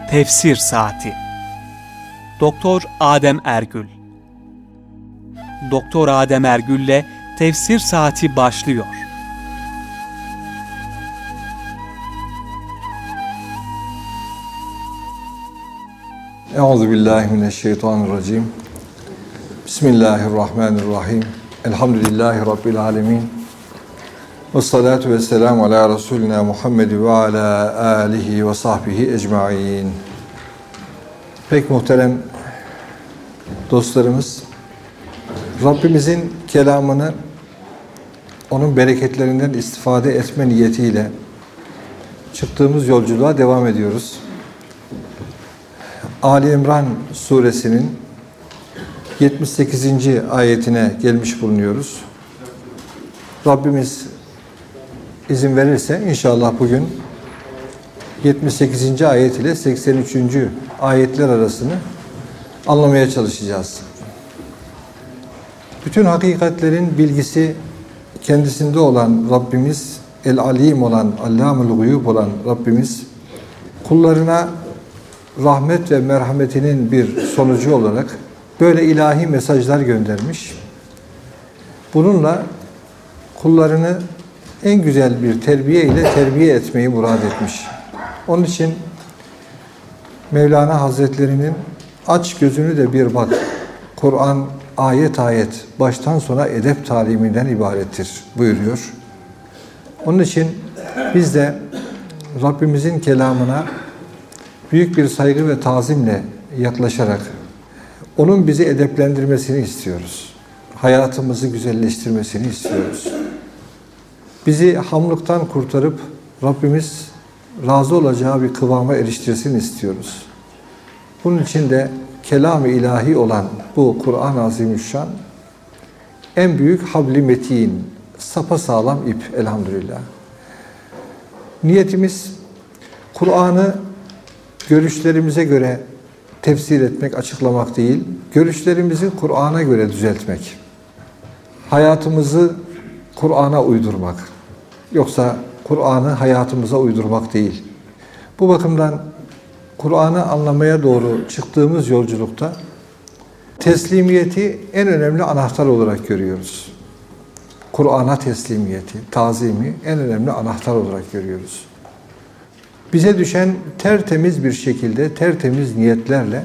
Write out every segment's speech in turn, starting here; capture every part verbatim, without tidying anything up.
Tefsir Saati. Doktor Adem Ergül. Doktor Adem Ergül'le Tefsir Saati başlıyor. Euzubillahimineşşeytanirracim. Bismillahirrahmanirrahim. Elhamdülillahi Rabbil alemin. Ve salatu ve selamu ala Resulina Muhammed ve ala alihi ve sahbihi ecmain. Pek muhterem dostlarımız, Rabbimizin kelamını, onun bereketlerinden istifade etme niyetiyle çıktığımız yolculuğa devam ediyoruz. Ali İmran suresinin yetmiş sekizinci ayetine gelmiş bulunuyoruz. Rabbimiz izin verirse inşallah bugün yetmiş sekizinci ayet ile seksen üçüncü ayetler arasını anlamaya çalışacağız. Bütün hakikatlerin bilgisi kendisinde olan Rabbimiz, El-Alim olan, Allamul Guyub olan Rabbimiz, kullarına rahmet ve merhametinin bir sonucu olarak böyle ilahi mesajlar göndermiş. Bununla kullarını en güzel bir terbiye ile terbiye etmeyi murad etmiş. Onun için Mevlana Hazretleri'nin aç gözünü de bir bak, Kur'an ayet ayet baştan sona edep taliminden ibarettir buyuruyor. Onun için biz de Rabbimizin kelamına büyük bir saygı ve tazimle yaklaşarak onun bizi edeplendirmesini istiyoruz. Hayatımızı güzelleştirmesini istiyoruz. Bizi hamlıktan kurtarıp Rabbimiz razı olacağı bir kıvama eriştirsin istiyoruz. Bunun için de kelam-ı ilahi olan bu Kur'an-ı Azimüşşan en büyük habl-i metin, sapasağlam ip elhamdülillah. Niyetimiz Kur'an'ı görüşlerimize göre tefsir etmek, açıklamak değil, görüşlerimizi Kur'an'a göre düzeltmek. Hayatımızı Kur'an'a uydurmak. Yoksa Kur'an'ı hayatımıza uydurmak değil. Bu bakımdan Kur'an'ı anlamaya doğru çıktığımız yolculukta teslimiyeti en önemli anahtar olarak görüyoruz. Kur'an'a teslimiyeti, tazimi en önemli anahtar olarak görüyoruz. Bize düşen tertemiz bir şekilde, tertemiz niyetlerle,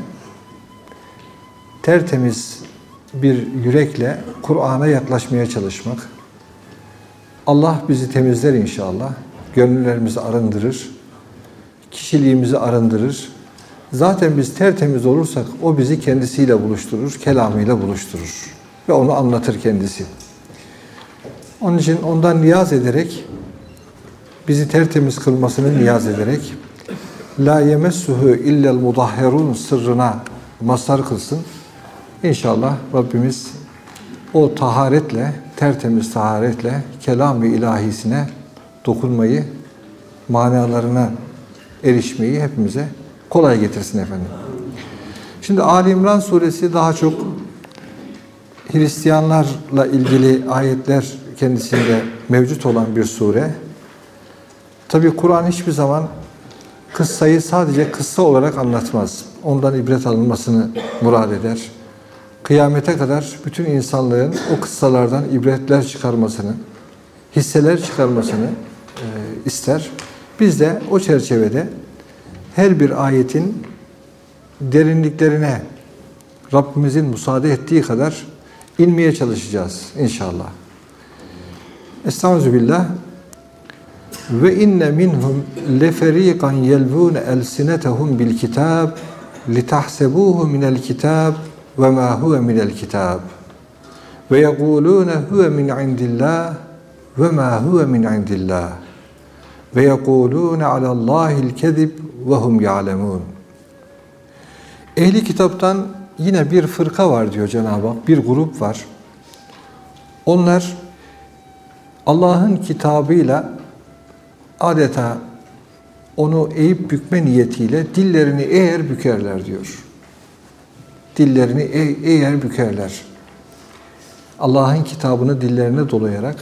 tertemiz bir yürekle Kur'an'a yaklaşmaya çalışmak. Allah bizi temizler inşallah. Gönüllerimizi arındırır. Kişiliğimizi arındırır. Zaten biz tertemiz olursak o bizi kendisiyle buluşturur, kelamıyla buluşturur. Ve onu anlatır kendisi. Onun için ondan niyaz ederek, bizi tertemiz kılmasını niyaz ederek la yemessuhu illel mudahherun sırrına mazhar kılsın. İnşallah Rabbimiz o taharetle, tertemiz taharetle kelam-ı ilahisine dokunmayı, manalarına erişmeyi hepimize kolay getirsin efendim. Şimdi Ali İmran suresi daha çok Hristiyanlarla ilgili ayetler kendisinde mevcut olan bir sure. Tabi Kur'an hiçbir zaman kıssayı sadece kıssa olarak anlatmaz. Ondan ibret alınmasını murad eder. Kıyamete kadar bütün insanlığın o kıssalardan ibretler çıkarmasını, hisseler çıkarmasını e, ister. Biz de o çerçevede her bir ayetin derinliklerine Rabbimizin müsaade ettiği kadar inmeye çalışacağız inşallah. Estağfirullah. Ve inne minhum leferiqan yelvun elsinetehum bil kitab litahsebuhu minel kitab ve ma huve minel kitab ve yekulun huve min indillah ve ma huve min indillah ve yekulun alallahil kezib ve hum ya'lemun. Ehli kitaptan yine bir fırka var diyor Cenab-ı Hak, bir grup var. Onlar Allah'ın kitabıyla adeta onu eğip bükme niyetiyle dillerini eğer bükerler diyor. Dillerini eğer bükerler. Allah'ın kitabını dillerine dolayarak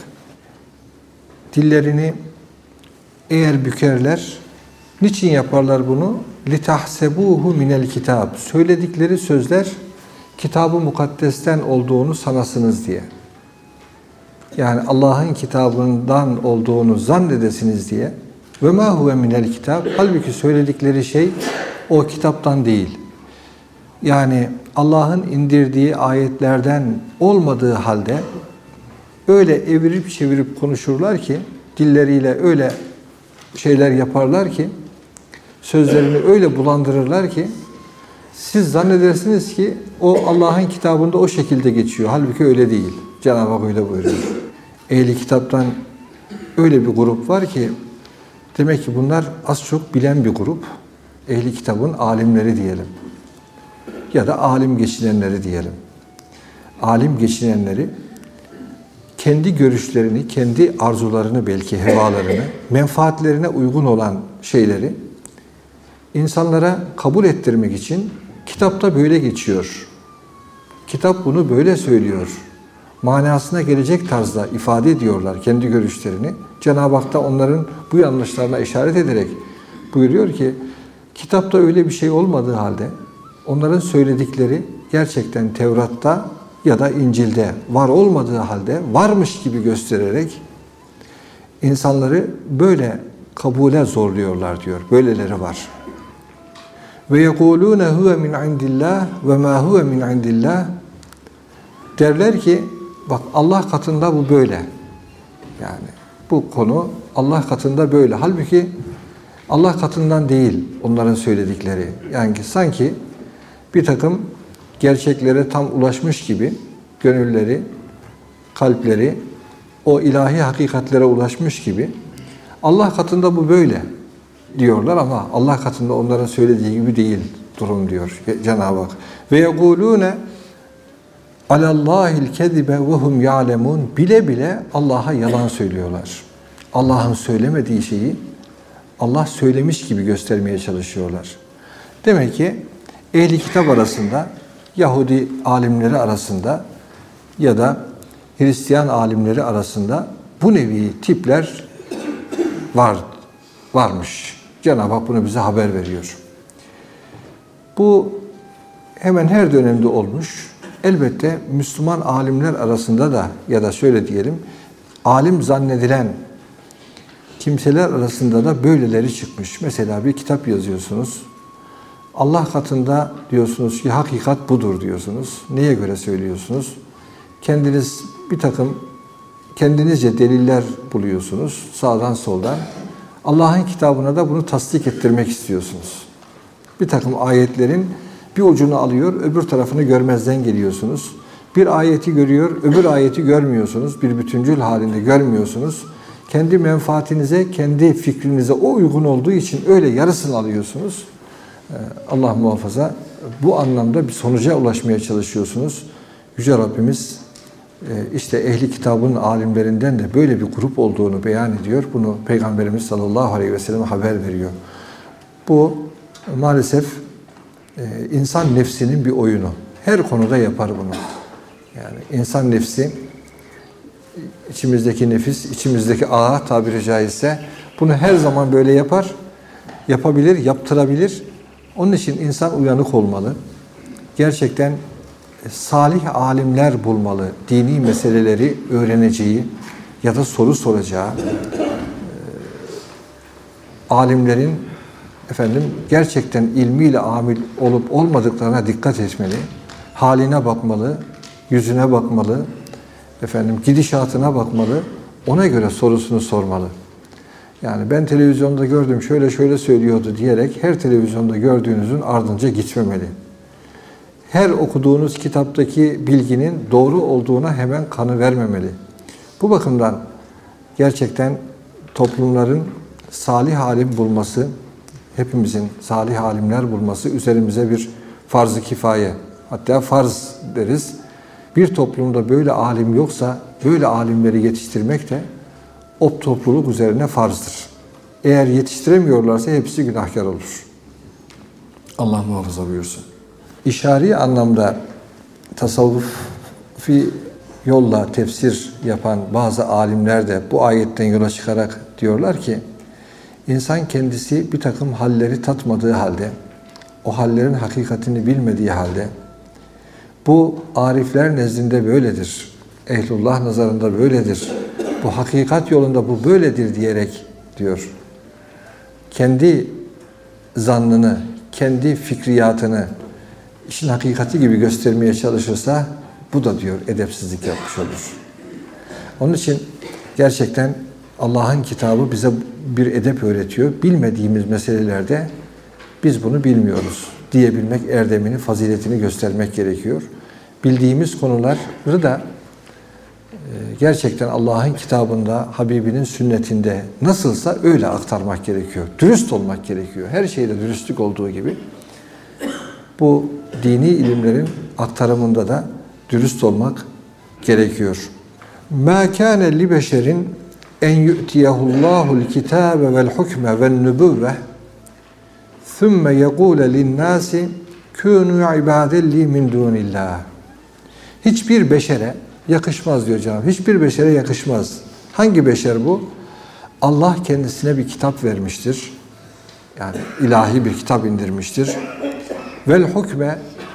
dillerini eğer bükerler, niçin yaparlar bunu? لِتَحْسَبُوهُ مِنَ الْكِتَابِ Söyledikleri sözler kitab-ı mukaddesten olduğunu sanasınız diye. Yani Allah'ın kitabından olduğunu zannedesiniz diye. وَمَا هُوَ مِنَ الْكِتَابِ Halbuki söyledikleri şey o kitaptan değil. Yani Allah'ın indirdiği ayetlerden olmadığı halde öyle evirip çevirip konuşurlar ki, dilleriyle öyle şeyler yaparlar ki, sözlerini öyle bulandırırlar ki, siz zannedersiniz ki o Allah'ın kitabında o şekilde geçiyor. Halbuki öyle değil. Cenab-ı Hak öyle buyuruyor. Ehli kitaptan öyle bir grup var ki, demek ki bunlar az çok bilen bir grup. Ehli kitabın alimleri diyelim. Ya da alim geçinenleri diyelim. Alim geçinenleri kendi görüşlerini, kendi arzularını, belki hevalarını, menfaatlerine uygun olan şeyleri insanlara kabul ettirmek için kitapta böyle geçiyor. Kitap bunu böyle söylüyor. Manasına gelecek tarzda ifade ediyorlar kendi görüşlerini. Cenab-ı Hak da onların bu yanlışlarına işaret ederek buyuruyor ki, kitapta öyle bir şey olmadığı halde onların söyledikleri gerçekten Tevrat'ta ya da İncil'de var olmadığı halde varmış gibi göstererek insanları böyle kabule zorluyorlar diyor. Böyleleri var. Ve yekulûne huve min indillah ve mâ huve min indillah derler ki, bak Allah katında bu böyle. Yani bu konu Allah katında böyle. Halbuki Allah katından değil onların söyledikleri. Yani sanki bir takım gerçeklere tam ulaşmış gibi gönülleri, kalpleri o ilahi hakikatlere ulaşmış gibi Allah katında bu böyle diyorlar ama Allah katında onların söylediği gibi değil durum diyor Cenab-ı Hak. Ve yekulûne alallâhil kezibe ve hum ya'lemûn bile bile Allah'a yalan söylüyorlar. Allah'ın söylemediği şeyi Allah söylemiş gibi göstermeye çalışıyorlar. Demek ki ehli kitap arasında, Yahudi alimleri arasında ya da Hristiyan alimleri arasında bu nevi tipler var, varmış. Cenab-ı Hak bunu bize haber veriyor. Bu hemen her dönemde olmuş. Elbette Müslüman alimler arasında da ya da şöyle diyelim, alim zannedilen kimseler arasında da böyleleri çıkmış. Mesela bir kitap yazıyorsunuz. Allah katında diyorsunuz ki hakikat budur diyorsunuz. Neye göre söylüyorsunuz? Kendiniz bir takım kendinizce deliller buluyorsunuz sağdan soldan. Allah'ın kitabına da bunu tasdik ettirmek istiyorsunuz. Bir takım ayetlerin bir ucunu alıyor, öbür tarafını görmezden geliyorsunuz. Bir ayeti görüyor, öbür ayeti görmüyorsunuz. Bir bütüncül halinde görmüyorsunuz. Kendi menfaatinize, kendi fikrinize o uygun olduğu için öyle yarısını alıyorsunuz. Allah muhafaza bu anlamda bir sonuca ulaşmaya çalışıyorsunuz. Yüce Rabbimiz işte ehli kitabın alimlerinden de böyle bir grup olduğunu beyan ediyor. Bunu Peygamberimiz sallallahu aleyhi ve sellem haber veriyor. Bu maalesef insan nefsinin bir oyunu. Her konuda yapar bunu. Yani insan nefsi, içimizdeki nefis, içimizdeki ağa tabiri caizse bunu her zaman böyle yapar. Yapabilir, yaptırabilir. Onun için insan uyanık olmalı. Gerçekten salih alimler bulmalı. Dini meseleleri öğreneceği ya da soru soracağı alimlerin efendim gerçekten ilmiyle amil olup olmadıklarına dikkat etmeli. Haline bakmalı, yüzüne bakmalı, efendim gidişatına bakmalı. Ona göre sorusunu sormalı. Yani ben televizyonda gördüm, şöyle şöyle söylüyordu diyerek her televizyonda gördüğünüzün ardınca gitmemeli. Her okuduğunuz kitaptaki bilginin doğru olduğuna hemen kanı vermemeli. Bu bakımdan gerçekten toplumların salih alim bulması, hepimizin salih alimler bulması üzerimize bir farz-ı kifaye. Hatta farz deriz. Bir toplumda böyle alim yoksa böyle alimleri yetiştirmek de o topluluk üzerine farzdır. Eğer yetiştiremiyorlarsa hepsi günahkar olur. Allah muhafaza buyursun. İşari anlamda tasavvufi yolla tefsir yapan bazı alimler de bu ayetten yola çıkarak diyorlar ki İnsan kendisi bir takım halleri tatmadığı halde, o hallerin hakikatini bilmediği halde, bu arifler nezdinde böyledir, ehlullah nazarında böyledir, bu hakikat yolunda bu böyledir diyerek diyor, kendi zannını, kendi fikriyatını işin hakikati gibi göstermeye çalışırsa bu da diyor edepsizlik yapmış olur. Onun için gerçekten Allah'ın kitabı bize bir edep öğretiyor. Bilmediğimiz meselelerde biz bunu bilmiyoruz diyebilmek erdemini, faziletini göstermek gerekiyor. Bildiğimiz konuları da gerçekten Allah'ın kitabında, Habibinin sünnetinde nasılsa öyle aktarmak gerekiyor. Dürüst olmak gerekiyor. Her şeyde dürüstlük olduğu gibi bu dini ilimlerin aktarımında da dürüst olmak gerekiyor. مَا كَانَ لِبَشَرٍ اَنْ يُؤْتِيَهُ اللّٰهُ الْكِتَابَ وَالْحُكْمَ وَالنُّبُوَّةِ ثُمَّ يَقُولَ لِلنَّاسِ كُونُوا عِبَادًا لِي مِنْ دُونِ اللّٰهِ Hiçbir beşere yakışmaz diyor Cenab-ı Hak. Hiçbir beşere yakışmaz. Hangi beşer bu? Allah kendisine bir kitap vermiştir. Yani ilahi bir kitap indirmiştir. Vel hukme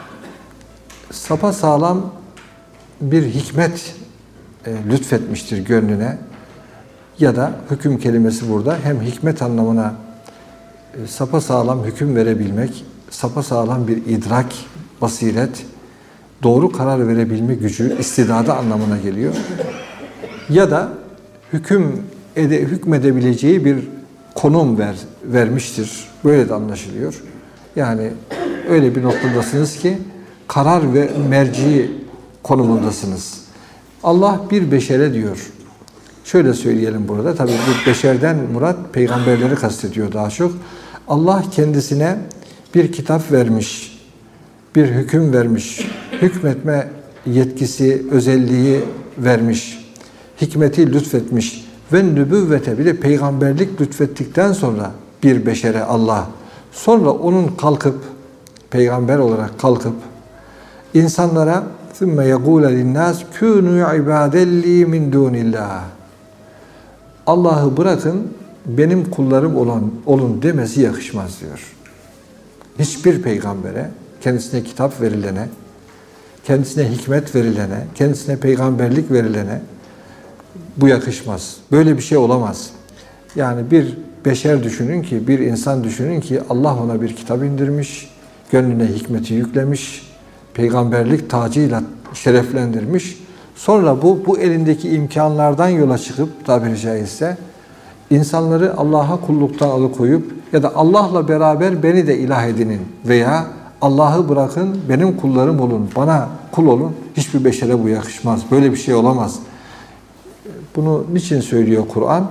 sapasağlam bir hikmet e, lütfetmiştir gönlüne. Ya da hüküm kelimesi burada hem hikmet anlamına e, sapasağlam hüküm verebilmek, sapasağlam bir idrak, basiret, doğru karar verebilme gücü, istidadı anlamına geliyor. Ya da hüküm ede, hükmedebileceği bir konum ver, vermiştir. Böyle de anlaşılıyor. Yani öyle bir noktadasınız ki karar ve merci konumundasınız. Allah bir beşere diyor. Şöyle söyleyelim burada. Tabii bu beşerden murat peygamberleri kastediyor daha çok. Allah kendisine bir kitap vermiş, bir hüküm vermiş, hükmetme yetkisi, özelliği vermiş, hikmeti lütfetmiş ve nübüvvete bir de peygamberlik lütfettikten sonra bir beşere Allah, sonra onun kalkıp, peygamber olarak kalkıp insanlara ثُمَّ يَقُولَ لِلنَّاسِ كُونُوا عِبَادًا لِي مِنْ دُونِ اللّٰهِ Allah'ı bırakın, benim kullarım olan, olun demesi yakışmaz diyor. Hiçbir peygambere, kendisine kitap verilene, kendisine hikmet verilene, kendisine peygamberlik verilene bu yakışmaz. Böyle bir şey olamaz. Yani bir beşer düşünün ki, bir insan düşünün ki Allah ona bir kitap indirmiş, gönlüne hikmeti yüklemiş, peygamberlik tacıyla şereflendirmiş. Sonra bu, bu elindeki imkanlardan yola çıkıp tabiri caizse insanları Allah'a kulluktan alıkoyup ya da Allah'la beraber beni de ilah edinin veya Allah'ı bırakın, benim kullarım olun, bana kul olun. Hiçbir beşere bu yakışmaz. Böyle bir şey olamaz. Bunu niçin söylüyor Kur'an?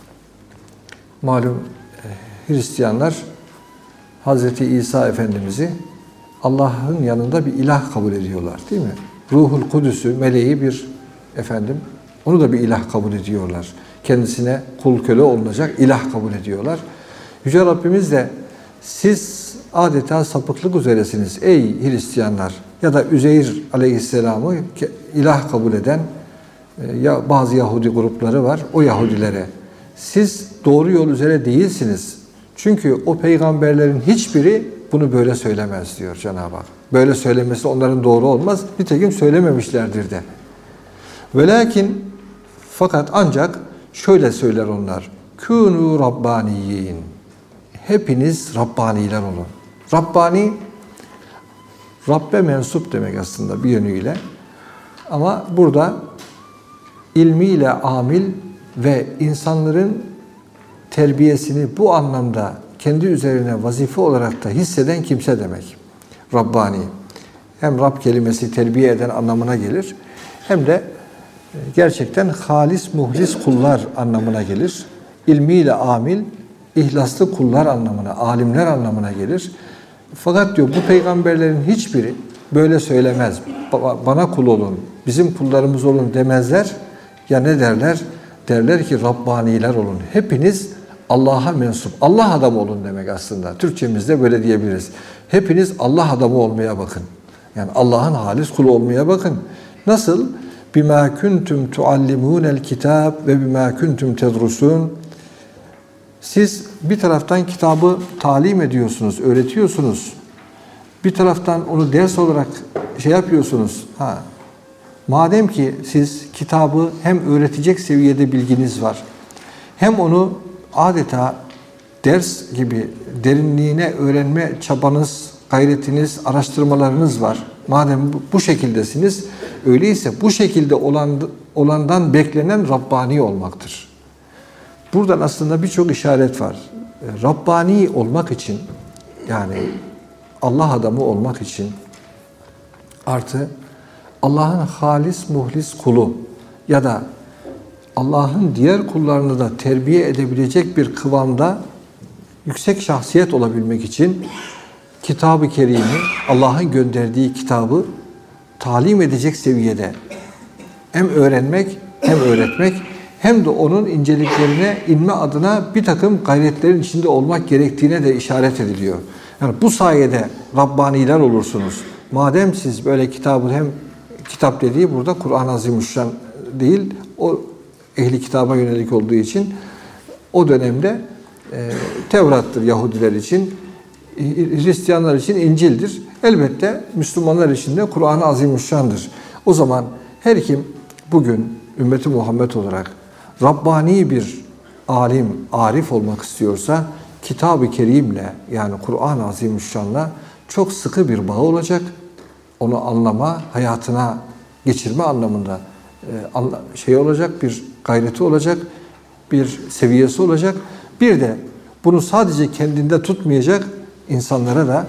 Malum Hristiyanlar Hazreti İsa Efendimiz'i Allah'ın yanında bir ilah kabul ediyorlar, değil mi? Ruhul Kudüs'ü, meleği bir efendim, onu da bir ilah kabul ediyorlar. Kendisine kul köle olunacak ilah kabul ediyorlar. Yüce Rabbimiz de siz adeta sapıklık üzeresiniz ey Hristiyanlar ya da Üzeyr Aleyhisselam'ı ilah kabul eden ya bazı Yahudi grupları var, o Yahudilere. Siz doğru yol üzere değilsiniz. Çünkü o peygamberlerin hiçbiri bunu böyle söylemez diyor Cenab-ı Hak. Böyle söylemesi onların doğru olmaz. Nitekim söylememişlerdir de. Velakin fakat ancak şöyle söyler onlar. Kûnû rabbaniyin. Hepiniz Rabbaniler olun. Rabbani, Rabbe mensup demek aslında bir yönüyle. Ama burada ilmiyle amil ve insanların terbiyesini bu anlamda kendi üzerine vazife olarak da hisseden kimse demek. Rabbani. Hem Rab kelimesi terbiye eden anlamına gelir, hem de gerçekten halis, muhlis kullar anlamına gelir. İlmiyle amil, ihlaslı kullar anlamına, alimler anlamına gelir. Fakat diyor bu peygamberlerin hiçbiri böyle söylemez. Bana kul olun, bizim kullarımız olun demezler. Ya ne derler? Derler ki Rabbaniler olun. Hepiniz Allah'a mensup, Allah adamı olun demek aslında. Türkçemizde böyle diyebiliriz. Hepiniz Allah adamı olmaya bakın. Yani Allah'ın halis kulu olmaya bakın. Nasıl? Bima kuntum tuallimunel kitab ve bima kuntum tedrusun. Siz bir taraftan kitabı talim ediyorsunuz, öğretiyorsunuz. Bir taraftan onu ders olarak şey yapıyorsunuz. Ha, madem ki siz kitabı hem öğretecek seviyede bilginiz var, hem onu adeta ders gibi derinliğine öğrenme çabanız, gayretiniz, araştırmalarınız var. Madem bu, bu şekildesiniz, öyleyse bu şekilde olan, olandan beklenen Rabbani olmaktır. Buradan aslında birçok işaret var. Rabbani olmak için, yani Allah adamı olmak için, artı Allah'ın halis, muhlis kulu ya da Allah'ın diğer kullarını da terbiye edebilecek bir kıvamda yüksek şahsiyet olabilmek için Kitab-ı Kerim'i, Allah'ın gönderdiği kitabı talim edecek seviyede hem öğrenmek hem öğretmek hem de onun inceliklerine inme adına bir takım gayretlerin içinde olmak gerektiğine de işaret ediliyor. Yani bu sayede Rabbaniler olursunuz. Madem siz böyle kitabı, hem kitap dediği burada Kur'an-ı Azimüşşan değil, o ehli kitaba yönelik olduğu için o dönemde e, Tevrat'tır Yahudiler için, Hristiyanlar için İncil'dir. Elbette Müslümanlar için de Kur'an-ı Azimüşşan'dır. O zaman her kim bugün ümmeti Muhammed olarak Rabbani bir alim, arif olmak istiyorsa Kitab-ı Kerim'le, yani Kur'an-ı Azimüşşan'la çok sıkı bir bağ olacak. Onu anlama, hayatına geçirme anlamında şey olacak, bir gayreti olacak, bir seviyesi olacak. Bir de bunu sadece kendinde tutmayacak, insanlara da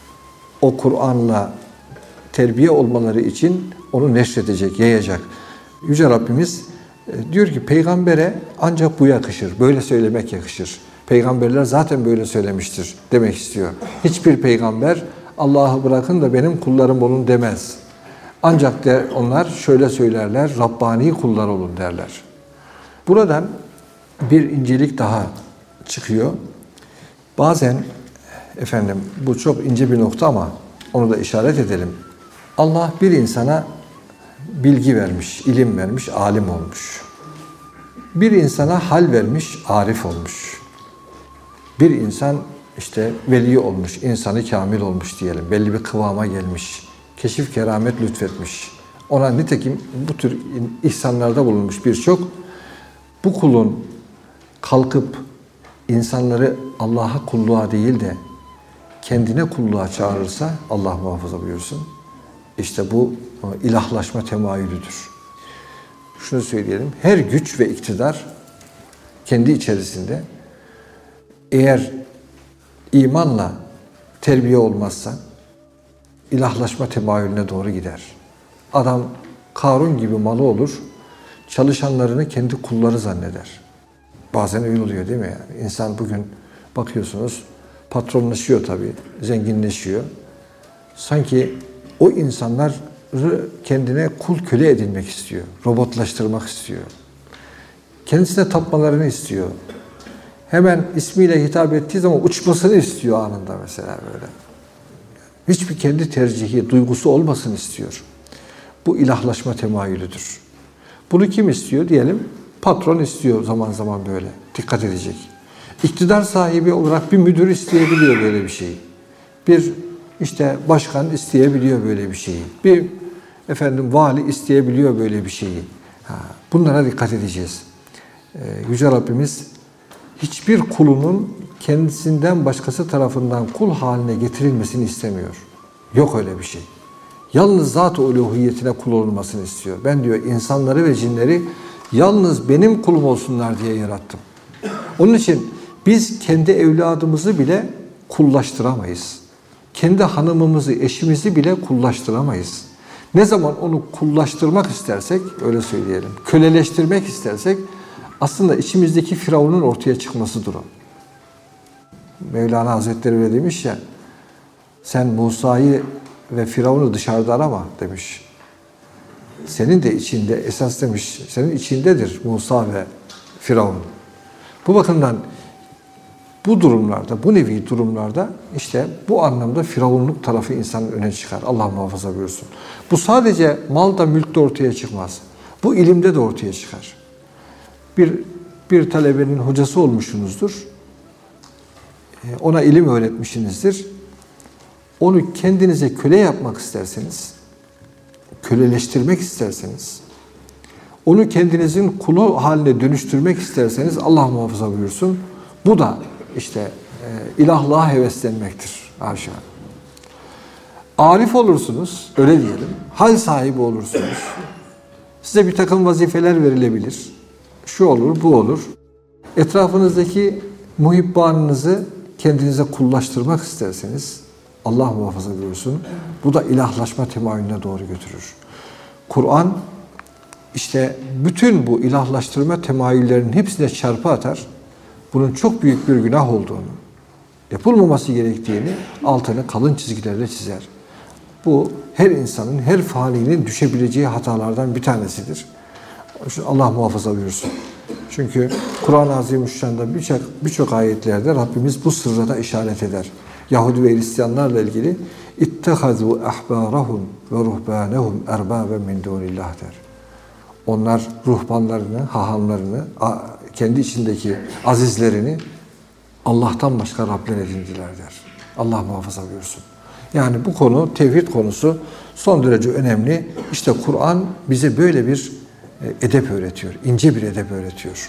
o Kur'an'la terbiye olmaları için onu neşredecek, yayacak. Yüce Rabbimiz diyor ki peygambere ancak bu yakışır, böyle söylemek yakışır. Peygamberler zaten böyle söylemiştir demek istiyor. Hiçbir peygamber Allah'ı bırakın da benim kullarım olun demez. Ancak de onlar şöyle söylerler, Rabbani kullar olun derler. Buradan bir incelik daha çıkıyor. Bazen efendim bu çok ince bir nokta ama onu da işaret edelim. Allah bir insana bilgi vermiş, ilim vermiş, alim olmuş. Bir insana hal vermiş, arif olmuş. Bir insan işte veli olmuş, insanı kamil olmuş diyelim. Belli bir kıvama gelmiş. Keşif keramet lütfetmiş. Ona nitekim bu tür ihsanlarda bulunmuş birçok. Bu kulun kalkıp insanları Allah'a kulluğa değil de kendine kulluğa çağırırsa Allah muhafaza buyursun. İşte bu ilahlaşma temayülüdür. Şunu söyleyelim. Her güç ve iktidar kendi içerisinde eğer imanla terbiye olmazsa ilahlaşma temayülüne doğru gider. Adam Karun gibi malı olur, çalışanlarını kendi kulları zanneder. Bazen öyle oluyor değil mi yani? İnsan bugün bakıyorsunuz patronlaşıyor tabii, zenginleşiyor. Sanki o insanları kendine kul köle edinmek istiyor, robotlaştırmak istiyor. Kendisine tapmalarını istiyor. Hemen ismiyle hitap ettiği zaman uçmasını istiyor anında mesela böyle. Hiçbir kendi tercihi, duygusu olmasın istiyor. Bu ilahlaşma temayülüdür. Bunu kim istiyor diyelim? Patron istiyor zaman zaman böyle. Dikkat edecek. İktidar sahibi olarak bir müdür isteyebiliyor böyle bir şeyi. Bir işte başkan isteyebiliyor böyle bir şeyi. Bir efendim vali isteyebiliyor böyle bir şeyi. Ha, bunlara dikkat edeceğiz. Ee, Yüce Rabbimiz hiçbir kulunun kendisinden başkası tarafından kul haline getirilmesini istemiyor. Yok öyle bir şey. Yalnız zat-ı uluhiyetine kul olunmasını istiyor. Ben diyor insanları ve cinleri yalnız benim kulum olsunlar diye yarattım. Onun için biz kendi evladımızı bile kullaştıramayız. Kendi hanımımızı, eşimizi bile kullaştıramayız. Ne zaman onu kullaştırmak istersek, öyle söyleyelim, köleleştirmek istersek aslında içimizdeki Firavun'un ortaya çıkmasıdır o. Mevlana Hazretleri öyle demiş ya, sen Musa'yı ve Firavun'u dışarıda arama demiş. Senin de içinde, esas demiş, senin içindedir Musa ve Firavun. Bu bakımdan bu durumlarda, bu nevi durumlarda işte bu anlamda firavunluk tarafı insanın öne çıkar. Allah muhafaza buyursun. Bu sadece malda, mülkte ortaya çıkmaz. Bu ilimde de ortaya çıkar. Bir bir talebenin hocası olmuşsunuzdur. ona ilim öğretmişsinizdir. Onu kendinize köle yapmak isterseniz, köleleştirmek isterseniz, onu kendinizin kulu haline dönüştürmek isterseniz Allah muhafaza buyursun. Bu da işte e, ilahlığa heveslenmektir. Haşa. Arif olursunuz, öyle diyelim. Hal sahibi olursunuz. Size bir takım vazifeler verilebilir. Şu olur, bu olur. Etrafınızdaki muhibbanınızı kendinize kullaştırmak isterseniz Allah muhafaza buyursun. Bu da ilahlaşma temayülüne doğru götürür. Kur'an işte bütün bu ilahlaştırma temayüllerinin hepsine çarpı atar. Bunun çok büyük bir günah olduğunu, yapılmaması gerektiğini altını kalın çizgilerle çizer. Bu her insanın, her faninin düşebileceği hatalardan bir tanesidir. Allah muhafaza buyursun. Çünkü Kur'an-ı Azimüşşan'da birçok birçok ayetlerde Rabbimiz bu sırra da işaret eder. Yahudi ve Hristiyanlarla ilgili ittehazû ahbârahum ve ruhbânehum erbâben min dûnillah der. Onlar ruhbanlarını, hahamlarını, kendi içindeki azizlerini Allah'tan başka Rabler edindiler der. Allah muhafaza buyursun. Yani bu konu, tevhid konusu son derece önemli. İşte Kur'an bize böyle bir edep öğretiyor. İnce bir edep öğretiyor.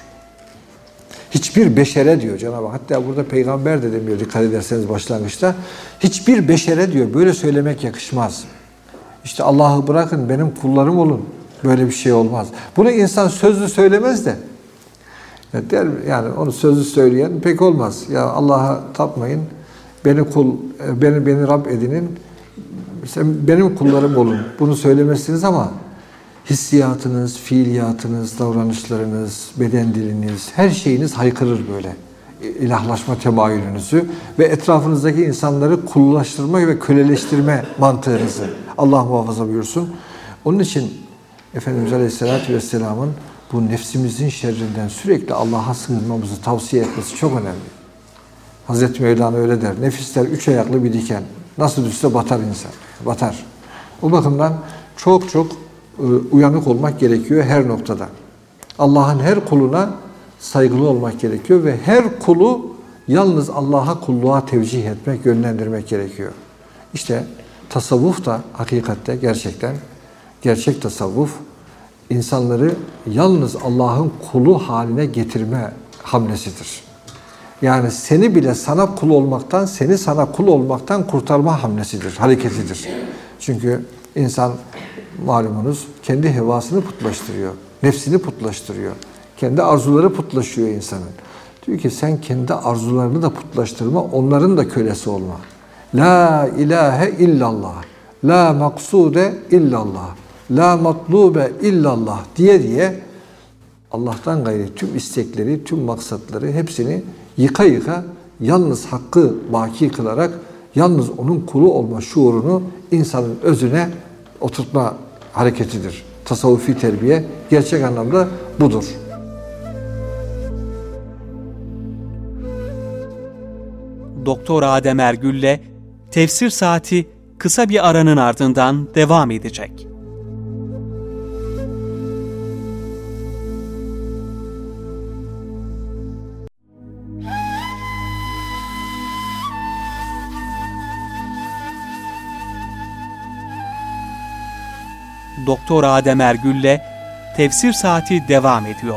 Hiçbir beşere diyor Cenab-ı Hak. Hatta burada peygamber de demiyor dikkat ederseniz başlangıçta. Hiçbir beşere diyor böyle söylemek yakışmaz. İşte Allah'ı bırakın benim kullarım olun. Böyle bir şey olmaz. Bunu insan sözlü söylemez de. Der, yani onu sözlü söyleyen pek olmaz. Ya Allah'a tapmayın. Beni kul, beni beni Rab edinin. Sen benim kullarım olun. Bunu söylemezsiniz ama hissiyatınız, fiiliyatınız, davranışlarınız, beden diliniz, her şeyiniz haykırır böyle ilahlaşma temayülünüzü ve etrafınızdaki insanları kullaştırma ve köleleştirme mantığınızı Allah muhafaza buyursun. Onun için Efendimiz Aleyhisselatü Vesselam'ın bu nefsimizin şerrinden sürekli Allah'a sığınmamızı tavsiye etmesi çok önemli. Hazreti Mevlana öyle der. Nefisler üç ayaklı bir diken. Nasıl düşse batar insan. Batar. O bakımdan çok çok uyanık olmak gerekiyor her noktada. Allah'ın her kuluna saygılı olmak gerekiyor ve her kulu yalnız Allah'a kulluğa tevcih etmek, yönlendirmek gerekiyor. İşte tasavvuf da hakikatte gerçekten gerçek tasavvuf insanları yalnız Allah'ın kulu haline getirme hamlesidir. Yani seni bile sana kul olmaktan, seni sana kul olmaktan kurtarma hamlesidir, hareketidir. Çünkü insan malumunuz kendi hevasını putlaştırıyor, nefsini putlaştırıyor. Kendi arzuları putlaşıyor insanın. Diyor ki sen kendi arzularını da putlaştırma, onların da kölesi olma. La ilahe illallah, la maksude illallah, la matlube illallah diye diye Allah'tan gayri tüm istekleri, tüm maksatları hepsini yıka yıka yalnız hakkı baki kılarak yalnız onun kulu olma şuurunu insanın özüne oturtma hareketidir. Tasavvufi terbiye gerçek anlamda budur. Doktor Adem Ergül'le Tefsir Saati kısa bir aranın ardından devam edecek. Doktor Adem Ergül'le Tefsir Saati devam ediyor.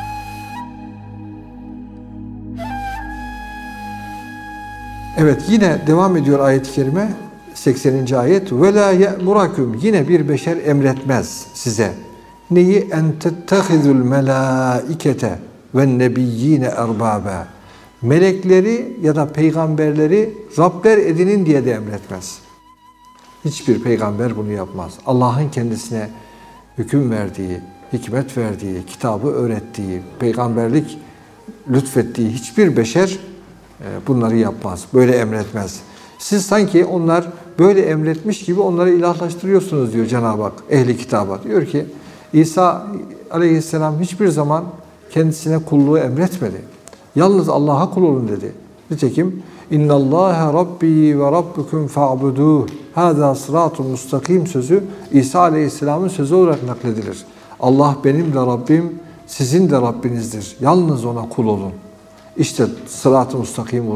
Evet, yine devam ediyor ayet-i kerime sekseninci ayet. Ve la ye'murakum, yine bir beşer emretmez size. Neyi? En tettehizul melaikete ve nebiyyine erbaba. Melekleri ya da peygamberleri Rabler edinin diye de emretmez. Hiçbir peygamber bunu yapmaz. Allah'ın kendisine hüküm verdiği, hikmet verdiği, kitabı öğrettiği, peygamberlik lütfettiği hiçbir beşer bunları yapmaz. Böyle emretmez. Siz sanki onlar böyle emretmiş gibi onları ilahlaştırıyorsunuz diyor Cenab-ı Hak ehli kitaba. Diyor ki İsa aleyhisselam hiçbir zaman kendisine kulluğu emretmedi. Yalnız Allah'a kul olun dedi. Nitekim İnna Allaha Rabbi ve Rabbukum fa'buduh. Hâzâ sıratun mustakim sözü İsa Aleyhisselam'ın sözü olarak nakledilir. Allah benim de Rabbim, sizin de Rabbinizdir. Yalnız ona kul olun. İşte sırat-ı mustakim olur.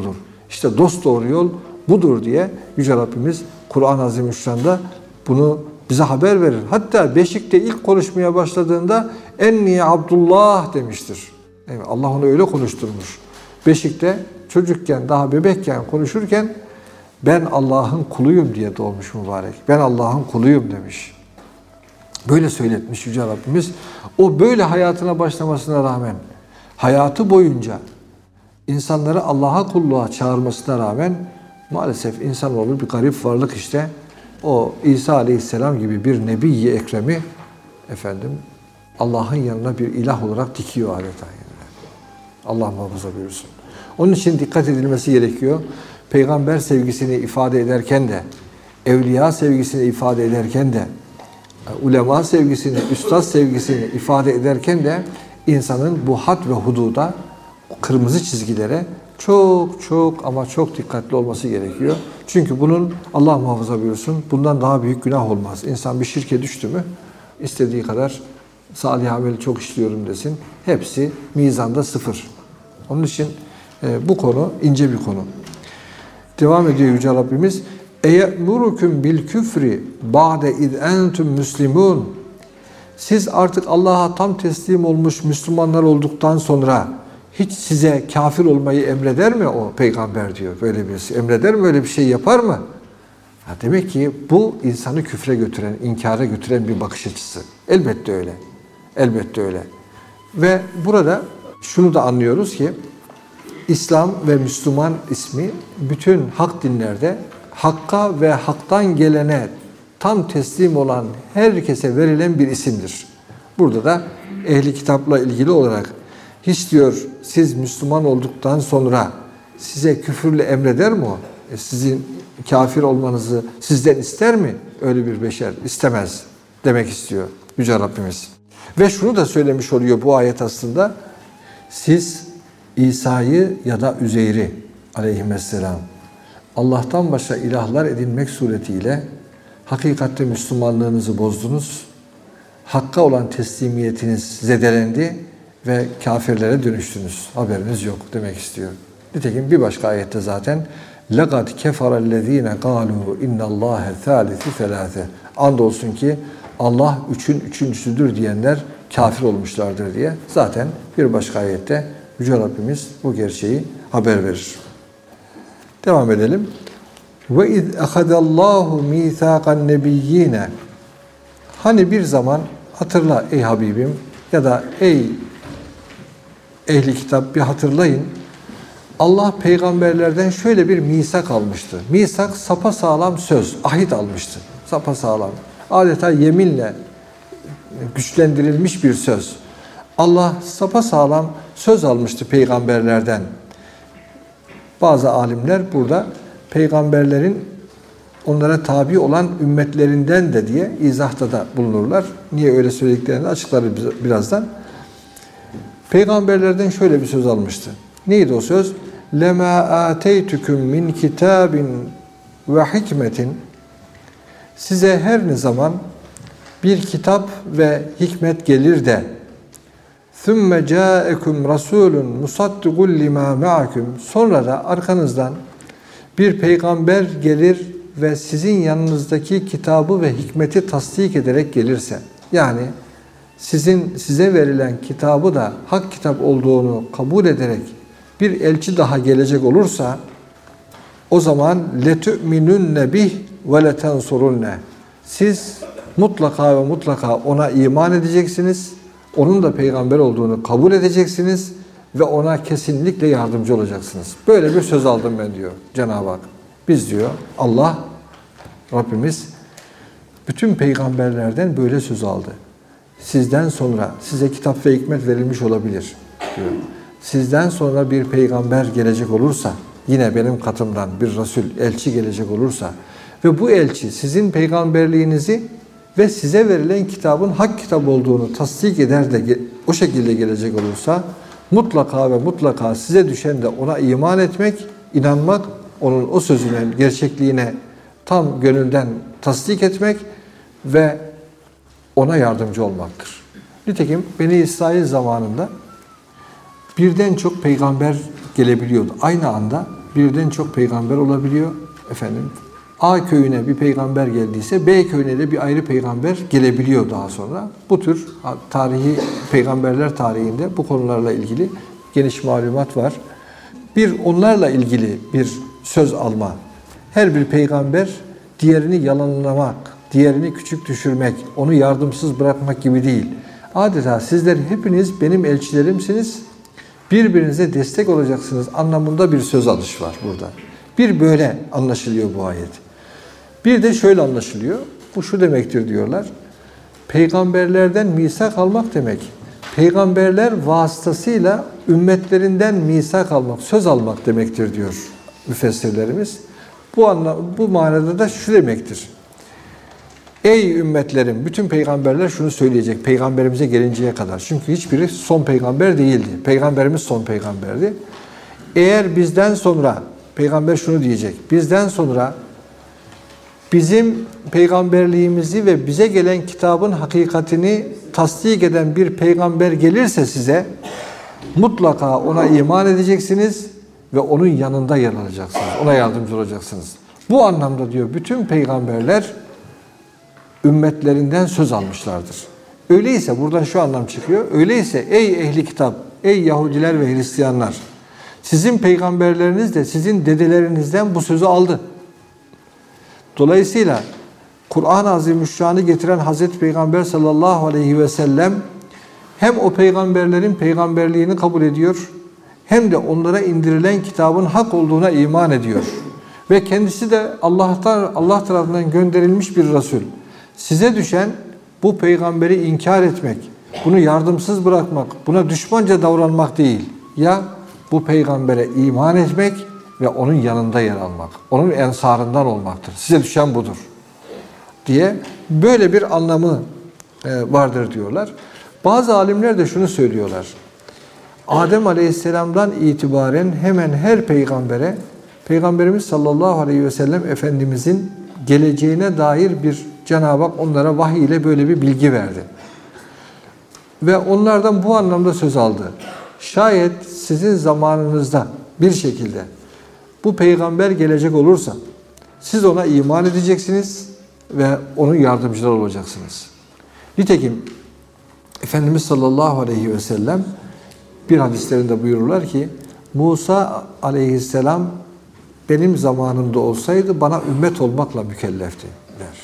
İşte dosdoğru yol budur diye Yüce Rabbimiz Kur'an-ı Azimüşşan'da bunu bize haber verir. Hatta Beşik'te ilk konuşmaya başladığında enni Abdullah demiştir. Evet, Allah onu öyle konuşturmuş. Beşik'te çocukken, daha bebekken konuşurken ben Allah'ın kuluyum diye doğmuş mübarek. Ben Allah'ın kuluyum demiş. Böyle söyletmiş Yüce Rabbimiz. O böyle hayatına başlamasına rağmen, hayatı boyunca insanları Allah'a kulluğa çağırmasına rağmen maalesef insanoğlu bir garip varlık işte. O İsa Aleyhisselam gibi bir Nebi-i Ekrem'i efendim Allah'ın yanına bir ilah olarak dikiyor adeta. Yani. Allah muhafaza buyursun. Onun için dikkat edilmesi gerekiyor. Peygamber sevgisini ifade ederken de, evliya sevgisini ifade ederken de, ulema sevgisini, üstad sevgisini ifade ederken de insanın bu had ve hududa, kırmızı çizgilere çok çok ama çok dikkatli olması gerekiyor. Çünkü bunun Allah muhafaza buyursun bundan daha büyük günah olmaz. İnsan bir şirke düştü mü istediği kadar salih ameli çok işliyorum desin. Hepsi mizanda sıfır. Onun için e, bu konu ince bir konu. Devam ediyor Yüce Rabbimiz. اَيَأْمُرُكُمْ بِالْكُفْرِ بَعْدَ اِذْ اَنْتُمْ مُسْلِمُونَ Siz artık Allah'a tam teslim olmuş Müslümanlar olduktan sonra hiç size kafir olmayı emreder mi o peygamber diyor. Böyle bir şey. Emreder mi? Öyle bir şey yapar mı? Ha demek ki bu insanı küfre götüren, inkara götüren bir bakış açısı. Elbette öyle. Elbette öyle. Ve burada şunu da anlıyoruz ki İslam ve Müslüman ismi bütün hak dinlerde hakka ve haktan gelene tam teslim olan herkese verilen bir isimdir. Burada da ehli kitapla ilgili olarak hiç diyor siz Müslüman olduktan sonra size küfürle emreder mi o? E sizin kafir olmanızı sizden ister mi? Öyle bir beşer istemez demek istiyor Yüce Rabbimiz. Ve şunu da söylemiş oluyor bu ayet aslında. Siz İsa'yı ya da Üzeyr'i aleyhisselam Allah'tan başka ilahlar edinmek suretiyle hakikatte Müslümanlığınızı bozdunuz. Hakka olan teslimiyetiniz zedelendi ve kafirlere dönüştünüz. Haberiniz yok demek istiyor. Nitekim bir başka ayette zaten لَقَدْ كَفَرَ الَّذ۪ينَ قَالُوا اِنَّ اللّٰهَ ثَالِثُ ثَلَاثَ Andolsun ki Allah üçün üçüncüsüdür diyenler kafir olmuşlardır diye zaten bir başka ayette Yüce Rabbimiz bu gerçeği haber verir. Devam edelim. Ve iz ahadallahu mithaqan nebiyyine. Hani bir zaman hatırla ey Habibim ya da ey ehli kitap bir hatırlayın. Allah peygamberlerden şöyle bir misak almıştı. Misak sapasağlam söz, ahit almıştı. Sapasağlam. Adeta yeminle güçlendirilmiş bir söz. Allah sapasağlam söz almıştı peygamberlerden. Bazı alimler burada peygamberlerin onlara tabi olan ümmetlerinden de diye izahta da bulunurlar. Niye öyle söylediklerini açıklarız birazdan. Peygamberlerden şöyle bir söz almıştı. Neydi o söz? لَمَا آتَيْتُكُمْ مِنْ كِتَابٍ وَحِكْمَةٍ Size her ne zaman bir kitap ve hikmet gelir de ثُمَّ جَاءَكُمْ رَسُولٌ مُصَدِّقٌ لِمَا مَعَكُمْ Sonra da arkanızdan bir peygamber gelir ve sizin yanınızdaki kitabı ve hikmeti tasdik ederek gelirse, yani sizin size verilen kitabı da hak kitap olduğunu kabul ederek bir elçi daha gelecek olursa, o zaman لَتُؤْمِنُنَّ بِهِ وَلَتَنْصُرُنَّ Siz mutlaka ve mutlaka ona iman edeceksiniz, onun da peygamber olduğunu kabul edeceksiniz ve ona kesinlikle yardımcı olacaksınız. Böyle bir söz aldım ben diyor Cenab-ı Hak. Biz diyor Allah, Rabbimiz bütün peygamberlerden böyle söz aldı. Sizden sonra size kitap ve hikmet verilmiş olabilir diyor. Sizden sonra bir peygamber gelecek olursa, yine benim katımdan bir Resul, elçi gelecek olursa ve bu elçi sizin peygamberliğinizi ve size verilen kitabın hak kitap olduğunu tasdik eder de o şekilde gelecek olursa mutlaka ve mutlaka size düşen de ona iman etmek, inanmak, onun o sözüne, gerçekliğine tam gönülden tasdik etmek ve ona yardımcı olmaktır. Nitekim Beni İsrail zamanında birden çok peygamber gelebiliyordu. Aynı anda birden çok peygamber olabiliyor. Efendim A köyüne bir peygamber geldiyse B köyüne de bir ayrı peygamber gelebiliyor daha sonra. Bu tür tarihi peygamberler tarihinde bu konularla ilgili geniş malumat var. Bir onlarla ilgili bir söz alma. Her bir peygamber diğerini yalanlamak, diğerini küçük düşürmek, onu yardımsız bırakmak gibi değil. Adeta sizler hepiniz benim elçilerimsiniz, birbirinize destek olacaksınız anlamında bir söz alış var burada. Bir böyle anlaşılıyor bu ayet. Bir de şöyle anlaşılıyor. Bu şu demektir diyorlar. Peygamberlerden misak almak demek. Peygamberler vasıtasıyla ümmetlerinden misak almak, söz almak demektir diyor müfessirlerimiz. Bu anlam, bu manada da şu demektir. Ey ümmetlerim, bütün peygamberler şunu söyleyecek peygamberimize gelinceye kadar. Çünkü hiçbiri son peygamber değildi. Peygamberimiz son peygamberdi. Eğer bizden sonra, peygamber şunu diyecek, bizden sonra bizim peygamberliğimizi ve bize gelen kitabın hakikatini tasdik eden bir peygamber gelirse size, mutlaka ona iman edeceksiniz ve onun yanında yer alacaksınız. Ona yardımcı olacaksınız. Bu anlamda diyor bütün peygamberler ümmetlerinden söz almışlardır. Öyleyse buradan şu anlam çıkıyor. Öyleyse ey ehli kitap, ey Yahudiler ve Hristiyanlar, sizin peygamberleriniz de sizin dedelerinizden bu sözü aldı. Dolayısıyla Kur'an-ı Azimüşşan'ı getiren Hazreti Peygamber sallallahu aleyhi ve sellem hem o peygamberlerin peygamberliğini kabul ediyor, hem de onlara indirilen kitabın hak olduğuna iman ediyor. Ve kendisi de Allah'tan, Allah tarafından gönderilmiş bir Resul. Size düşen bu peygamberi inkar etmek, bunu yardımsız bırakmak, buna düşmanca davranmak değil. Ya bu peygambere iman etmek ve onun yanında yer almak, onun ensarından olmaktır. Size düşen budur diye böyle bir anlamı vardır diyorlar. Bazı alimler de şunu söylüyorlar. Adem Aleyhisselam'dan itibaren hemen her peygambere Peygamberimiz sallallahu aleyhi ve sellem Efendimizin geleceğine dair bir Cenab-ı Hak onlara vahiy ile böyle bir bilgi verdi. Ve onlardan bu anlamda söz aldı. Şayet sizin zamanınızda bir şekilde bu peygamber gelecek olursa siz ona iman edeceksiniz ve onun yardımcıları olacaksınız. Nitekim Efendimiz sallallahu aleyhi ve sellem bir hadislerinde buyururlar ki Musa aleyhisselam benim zamanımda olsaydı bana ümmet olmakla mükellefti der.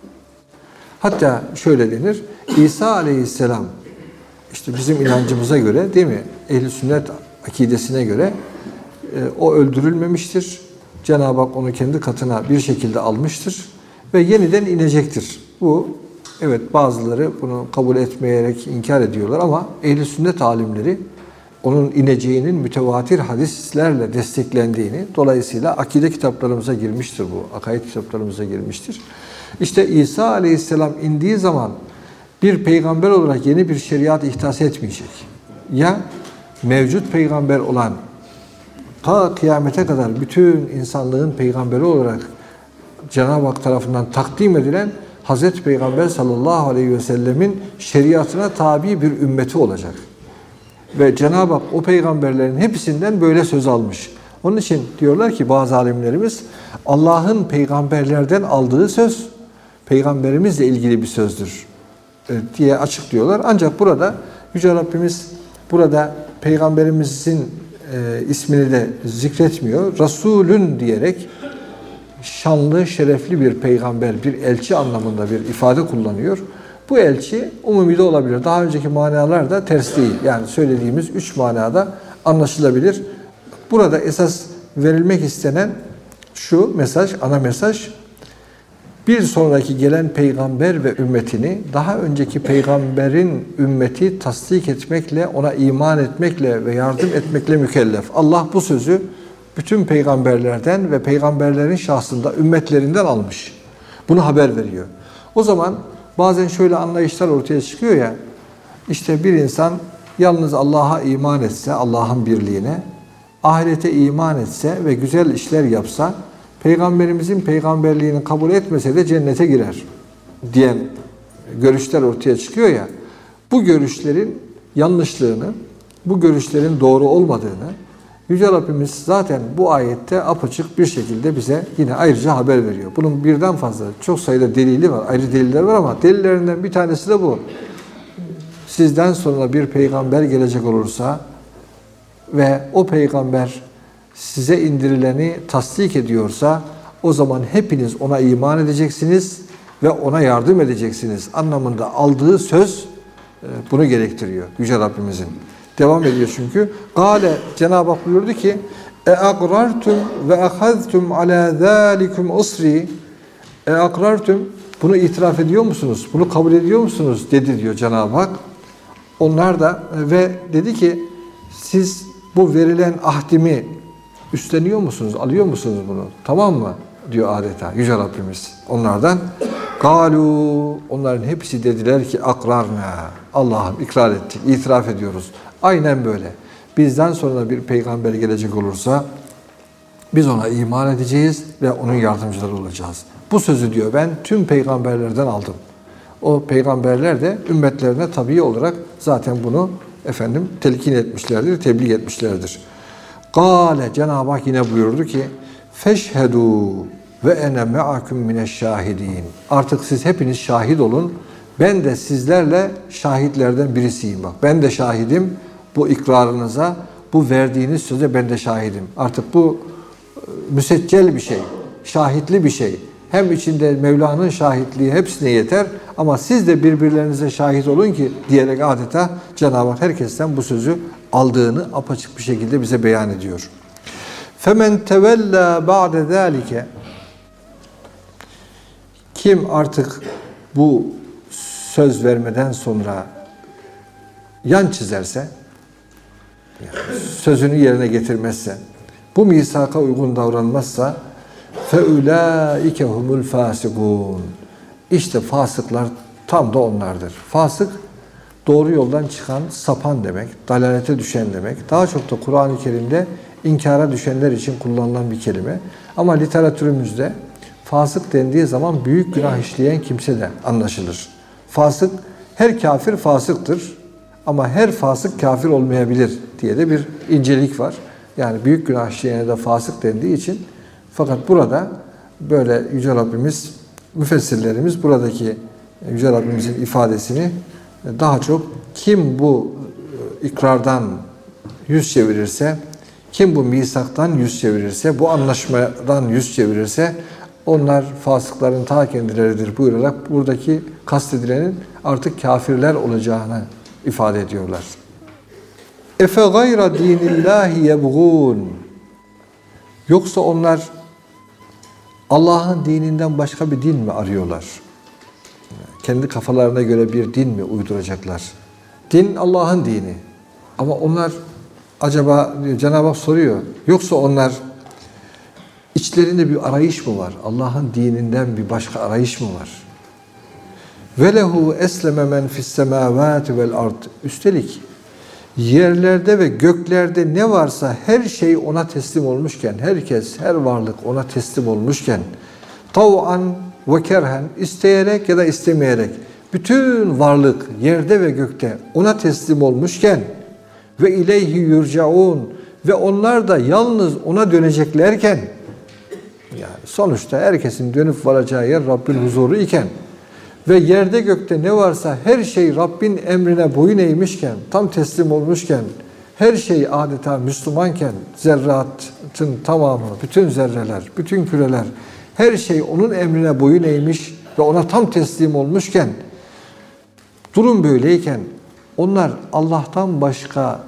Hatta şöyle denir, İsa aleyhisselam işte bizim inancımıza göre değil mi? Ehl-i sünnet akidesine göre e, o öldürülmemiştir. Cenab-ı Hak onu kendi katına bir şekilde almıştır ve yeniden inecektir. Bu evet bazıları bunu kabul etmeyerek inkar ediyorlar ama ehl-i sünnet alimleri onun ineceğinin mütevatir hadislerle desteklendiğini, dolayısıyla akide kitaplarımıza girmiştir bu, akaid kitaplarımıza girmiştir. İşte İsa aleyhisselam indiği zaman bir peygamber olarak yeni bir şeriat ihdas etmeyecek. Ya mevcut peygamber olan ta kıyamete kadar bütün insanlığın peygamberi olarak Cenab-ı Hak tarafından takdim edilen Hazreti Peygamber sallallahu aleyhi ve sellemin şeriatına tabi bir ümmeti olacak. Ve Cenab-ı Hak o peygamberlerin hepsinden böyle söz almış. Onun için diyorlar ki bazı alimlerimiz Allah'ın peygamberlerden aldığı söz peygamberimizle ilgili bir sözdür diye açıklıyorlar. Ancak burada Yüce Rabbimiz burada peygamberimizin e, ismini de zikretmiyor. Resulün diyerek şanlı, şerefli bir peygamber, bir elçi anlamında bir ifade kullanıyor. Bu elçi umumi de olabilir. Daha önceki manalar da ters değil. Yani söylediğimiz üç manada anlaşılabilir. Burada esas verilmek istenen şu mesaj, ana mesaj, bir sonraki gelen peygamber ve ümmetini daha önceki peygamberin ümmeti tasdik etmekle, ona iman etmekle ve yardım etmekle mükellef. Allah bu sözü bütün peygamberlerden ve peygamberlerin şahsında ümmetlerinden almış. Bunu haber veriyor. O zaman bazen şöyle anlayışlar ortaya çıkıyor ya, işte bir insan yalnız Allah'a iman etse, Allah'ın birliğine, ahirete iman etse ve güzel işler yapsa, Peygamberimizin peygamberliğini kabul etmese de cennete girer diyen görüşler ortaya çıkıyor ya, bu görüşlerin yanlışlığını, bu görüşlerin doğru olmadığını Yüce Rabbimiz zaten bu ayette apaçık bir şekilde bize yine ayrıca haber veriyor. Bunun birden fazla, çok sayıda delili var, ayrı deliller var ama delillerinden bir tanesi de bu. Sizden sonra bir peygamber gelecek olursa ve o peygamber size indirileni tasdik ediyorsa o zaman hepiniz ona iman edeceksiniz ve ona yardım edeceksiniz anlamında aldığı söz bunu gerektiriyor Yüce Rabbimizin. Devam ediyor çünkü. Gale, Cenab-ı Hak buyurdu ki اَاَقْرَرْتُمْ وَاَخَذْتُمْ عَلَى ذَٰلِكُمْ اُسْرِي اَاَقْرَرْتُمْ Bunu itiraf ediyor musunuz? Bunu kabul ediyor musunuz? Dedi diyor Cenab-ı Hak. Onlar da ve dedi ki siz bu verilen ahdimi üstleniyor musunuz? Alıyor musunuz bunu? Tamam mı? Diyor adeta Yüce Rabbimiz. Onlardan galu, onların hepsi dediler ki akrarna. Allah'ım ikrar ettik, itiraf ediyoruz. Aynen böyle. Bizden sonra bir peygamber gelecek olursa biz ona iman edeceğiz ve onun yardımcıları olacağız. Bu sözü diyor ben tüm peygamberlerden aldım. O peygamberler de ümmetlerine tabii olarak zaten bunu efendim telkin etmişlerdir, tebliğ etmişlerdir. Kale, Cenab-ı Hak yine buyurdu ki feşhedû ve ene me'akum mineşşahidin. Artık siz hepiniz şahit olun. Ben de sizlerle şahitlerden birisiyim. Bak ben de şahidim bu ikrarınıza, bu verdiğiniz söze ben de şahidim. Artık bu müseccel bir şey, şahitli bir şey. Hem içinde Mevla'nın şahitliği hepsine yeter ama siz de birbirlerinize şahit olun ki diyerek adeta Cenab-ı Hak herkesten bu sözü aldığını apaçık bir şekilde bize beyan ediyor. فَمَنْ تَوَلَّا بَعْدَ ذَٰلِكَ Kim artık bu söz vermeden sonra yan çizerse, yani sözünü yerine getirmezse, bu misaka uygun davranmazsa فَاُولَٰئِكَ هُمُ الْفَاسِقُونَ İşte fasıklar tam da onlardır. Fasık, doğru yoldan çıkan, sapan demek, dalalete düşen demek. Daha çok da Kur'an-ı Kerim'de inkara düşenler için kullanılan bir kelime. Ama literatürümüzde fasık dendiği zaman büyük günah işleyen kimse de anlaşılır. Fasık, her kafir fasıktır ama her fasık kafir olmayabilir diye de bir incelik var. Yani büyük günah işleyene de fasık dendiği için fakat burada böyle Yüce Rabbimiz, müfessirlerimiz buradaki Yüce Rabbimizin ifadesini daha çok kim bu ikrardan yüz çevirirse, kim bu misaktan yüz çevirirse, bu anlaşmadan yüz çevirirse onlar fasıkların ta kendileridir buyurarak buradaki kastedilenin artık kafirler olacağını ifade ediyorlar. Efe gayra dinillahi yebğun. Yoksa onlar Allah'ın dininden başka bir din mi arıyorlar? Kendi kafalarına göre bir din mi uyduracaklar? Din Allah'ın dini. Ama onlar acaba Cenab-ı Hak soruyor. Yoksa onlar içlerinde bir arayış mı var? Allah'ın dininden bir başka arayış mı var? Ve lehu esleme men fis semavati vel ard. Üstelik yerlerde ve göklerde ne varsa her şey ona teslim olmuşken, herkes, her varlık ona teslim olmuşken, tav'an ve kerhen, isteyerek ya da istemeyerek, bütün varlık yerde ve gökte ona teslim olmuşken ve ileyhi yurcaun ve onlar da yalnız ona döneceklerken, yani sonuçta herkesin dönüp varacağı yer Rabbin huzuru iken ve yerde gökte ne varsa her şey Rabbin emrine boyun eğmişken, tam teslim olmuşken, her şey adeta Müslümanken, zerratın tamamı, bütün zerreler, bütün küreler, her şey onun emrine boyun eğmiş ve ona tam teslim olmuşken, durum böyleyken, onlar Allah'tan başka,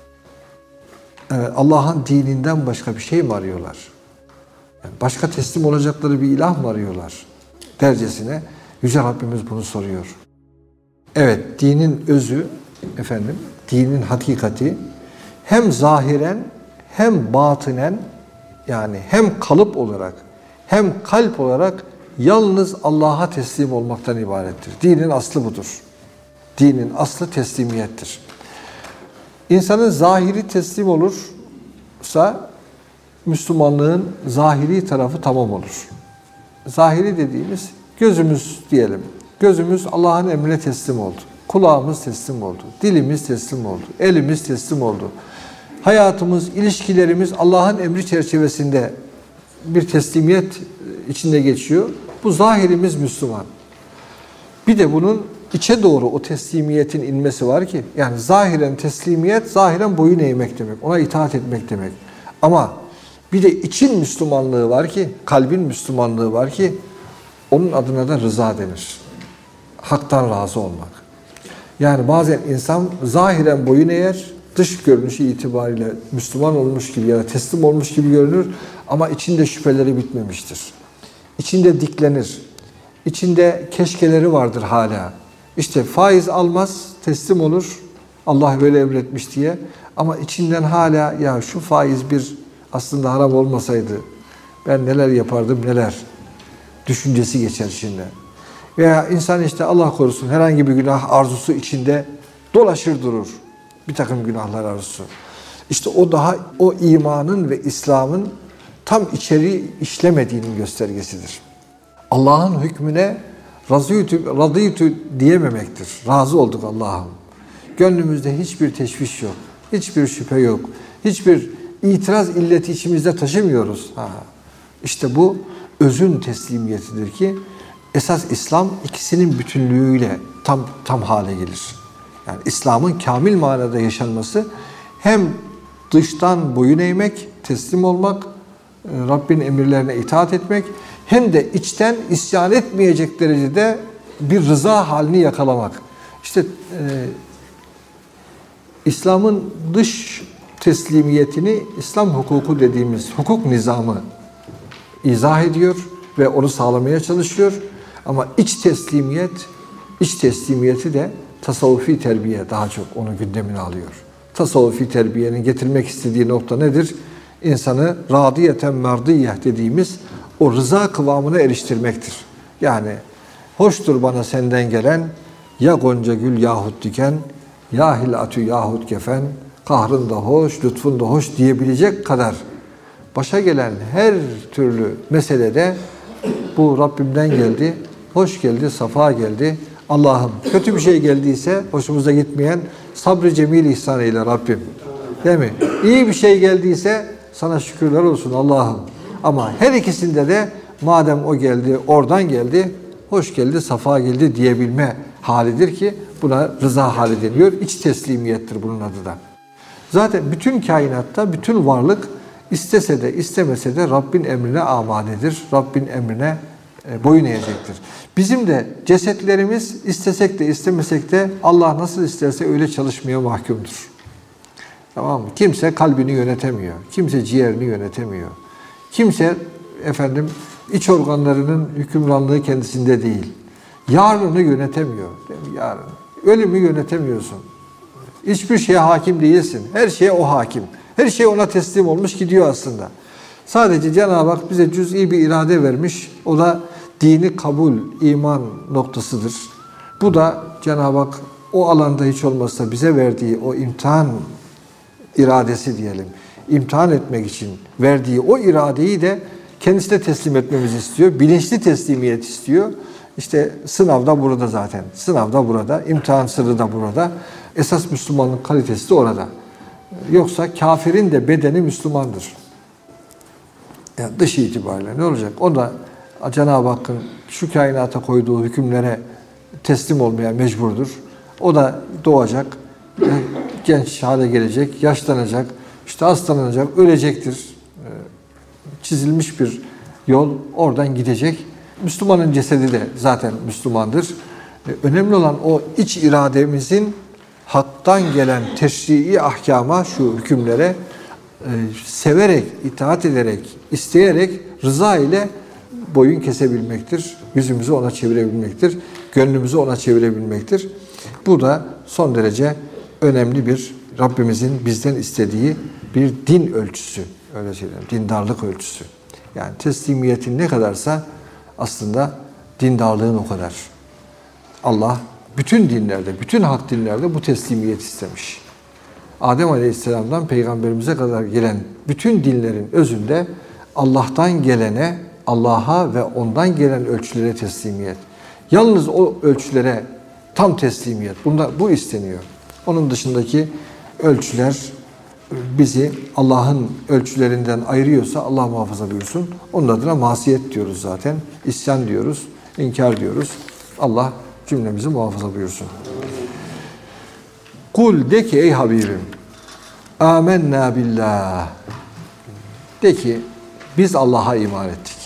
Allah'ın dininden başka bir şey mi arıyorlar? Yani başka teslim olacakları bir ilah mı arıyorlar? Dercesine Yüce Rabbimiz bunu soruyor. Evet, dinin özü, efendim, dinin hakikati hem zahiren hem batınen, yani hem kalıp olarak hem kalp olarak yalnız Allah'a teslim olmaktan ibarettir. Dinin aslı budur. Dinin aslı teslimiyettir. İnsanın zahiri teslim olursa Müslümanlığın zahiri tarafı tamam olur. Zahiri dediğimiz gözümüz diyelim. Gözümüz Allah'ın emrine teslim oldu. Kulağımız teslim oldu. Dilimiz teslim oldu. Elimiz teslim oldu. hayatımız, ilişkilerimiz Allah'ın emri çerçevesinde bir teslimiyet içinde geçiyor. Bu zahirimiz Müslüman. Bir de bunun içe doğru o teslimiyetin inmesi var ki, yani zahiren teslimiyet, zahiren boyun eğmek demek, ona itaat etmek demek. Ama bir de için Müslümanlığı var ki, kalbin Müslümanlığı var ki, onun adına da rıza denir. Haktan razı olmak. Yani bazen insan zahiren boyun eğer, dış görünüşü itibariyle Müslüman olmuş gibi ya da teslim olmuş gibi görünür ama içinde şüpheleri bitmemiştir. İçinde diklenir. İçinde keşkeleri vardır hala. İşte faiz almaz, teslim olur. Allah böyle emretmiş diye. Ama içinden hala ya şu faiz bir aslında haram olmasaydı ben neler yapardım neler düşüncesi geçer içinden. Veya insan işte Allah korusun herhangi bir günah arzusu içinde dolaşır durur. Bir takım günahlar arzusu. İşte o daha o imanın ve İslam'ın tam içeri işlemediğinin göstergesidir. Allah'ın hükmüne razıytü, radıytü diyememektir. Razı olduk Allah'ım. Gönlümüzde hiçbir teşviş yok. Hiçbir şüphe yok. Hiçbir itiraz illeti içimizde taşımıyoruz. Ha. İşte bu özün teslimiyetidir ki esas İslam ikisinin bütünlüğüyle tam tam hale gelir. Yani İslam'ın kamil manada yaşanması hem dıştan boyun eğmek, teslim olmak, Rabbin emirlerine itaat etmek, hem de içten isyan etmeyecek derecede bir rıza halini yakalamak. İşte e, İslam'ın dış teslimiyetini İslam hukuku dediğimiz hukuk nizamı izah ediyor ve onu sağlamaya çalışıyor. Ama iç teslimiyet, iç teslimiyeti de tasavvufi terbiye daha çok onu gündemine alıyor. Tasavvufi terbiyenin getirmek istediği nokta nedir? İnsanı radiyeten merdiyeh dediğimiz o rıza kıvamına eriştirmektir. Yani hoştur bana senden gelen ya gonca gül yahut diken, ya hilatü yahut kefen, kahrın da hoş, lütfun da hoş diyebilecek kadar başa gelen her türlü meselede bu Rabbimden geldi, hoş geldi, safa geldi. Allah'ım kötü bir şey geldiyse hoşumuza gitmeyen sabrı cemil ihsan eyle Rabbim. Değil mi? İyi bir şey geldiyse sana şükürler olsun Allah'ım. Ama her ikisinde de madem o geldi, oradan geldi, hoş geldi, safa geldi diyebilme halidir ki buna rıza hali deniyor. İç teslimiyettir bunun adı da. Zaten bütün kainatta, bütün varlık istese de istemese de Rabbin emrine amadedir. Rabbin emrine boyun eğecektir. Bizim de cesetlerimiz istesek de istemesek de Allah nasıl isterse öyle çalışmaya mahkumdur. Tamam mı? Kimse kalbini yönetemiyor. Kimse ciğerini yönetemiyor. Kimse efendim iç organlarının hükümranlığı kendisinde değil. Yarını yönetemiyor. Yarın. Ölümü yönetemiyorsun. Hiçbir şeye hakim değilsin. Her şeye o hakim. Her şey ona teslim olmuş gidiyor aslında. Sadece Cenab-ı Hak bize cüz'i bir irade vermiş. O da dini kabul, iman noktasıdır. Bu da Cenab-ı Hak o alanda hiç olmazsa bize verdiği o imtihan iradesi diyelim. İmtihan etmek için verdiği o iradeyi de kendisine teslim etmemizi istiyor. Bilinçli teslimiyet istiyor. İşte sınav da burada zaten. Sınav da burada. İmtihan sırrı da burada. Esas Müslümanlık kalitesi de orada. Yoksa kafirin de bedeni Müslümandır. Yani dış itibariyle ne olacak? O da Cenab-ı Hakk'ın şu kainata koyduğu hükümlere teslim olmaya mecburdur. O da doğacak, genç hale gelecek, yaşlanacak, işte hastalanacak, ölecektir. Çizilmiş bir yol, oradan gidecek. Müslümanın cesedi de zaten Müslümandır. Önemli olan o iç irademizin haktan gelen teşrii ahkama, şu hükümlere severek, itaat ederek, isteyerek, rıza ile boyun kesebilmektir. Yüzümüzü ona çevirebilmektir. Gönlümüzü ona çevirebilmektir. Bu da son derece önemli bir Rabbimizin bizden istediği bir din ölçüsü. Öyle söyleyeyim. Dindarlık ölçüsü. Yani teslimiyetin ne kadarsa aslında dindarlığın o kadar. Allah bütün dinlerde, bütün hak dinlerde bu teslimiyet istemiş. Adem Aleyhisselam'dan Peygamberimize kadar gelen bütün dinlerin özünde Allah'tan gelene, Allah'a ve ondan gelen ölçülere teslimiyet. Yalnız o ölçülere tam teslimiyet. Bunda, bu isteniyor. Onun dışındaki ölçüler bizi Allah'ın ölçülerinden ayırıyorsa Allah muhafaza buyursun. Onun adına masiyet diyoruz zaten. İsyan diyoruz, inkar diyoruz. Allah cümlemizi muhafaza buyursun. Kul, de ki ey Habibim, âmennâ billah. De ki biz Allah'a iman ettik.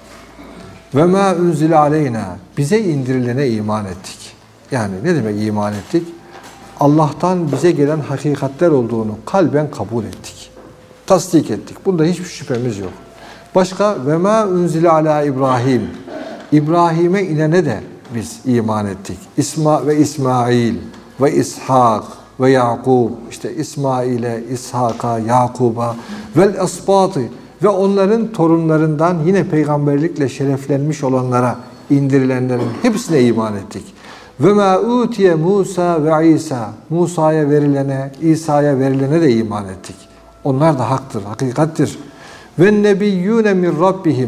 Ve mâ unzile aleyna. Bize indirilene iman ettik. Yani ne demek iman ettik? Allah'tan bize gelen hakikatler olduğunu kalben kabul ettik. Tasdik ettik. Bunda hiçbir şüphemiz yok. Başka ve mâ unzile alâ İbrahim. İbrahim'e inene de biz iman ettik. İsma ve İsmail ve İshak ve Yakub, işte İsmail'e, İshak'a, Yakub'a vel esbatı ve onların torunlarından yine peygamberlikle şereflenmiş olanlara indirilenlerin hepsine iman ettik. Ve ma utiye Musa ve İsa, Musa'ya verilene, İsa'ya verilene de iman ettik. Onlar da haktır, hakikattir. Ve nebiyyune min rabbihim.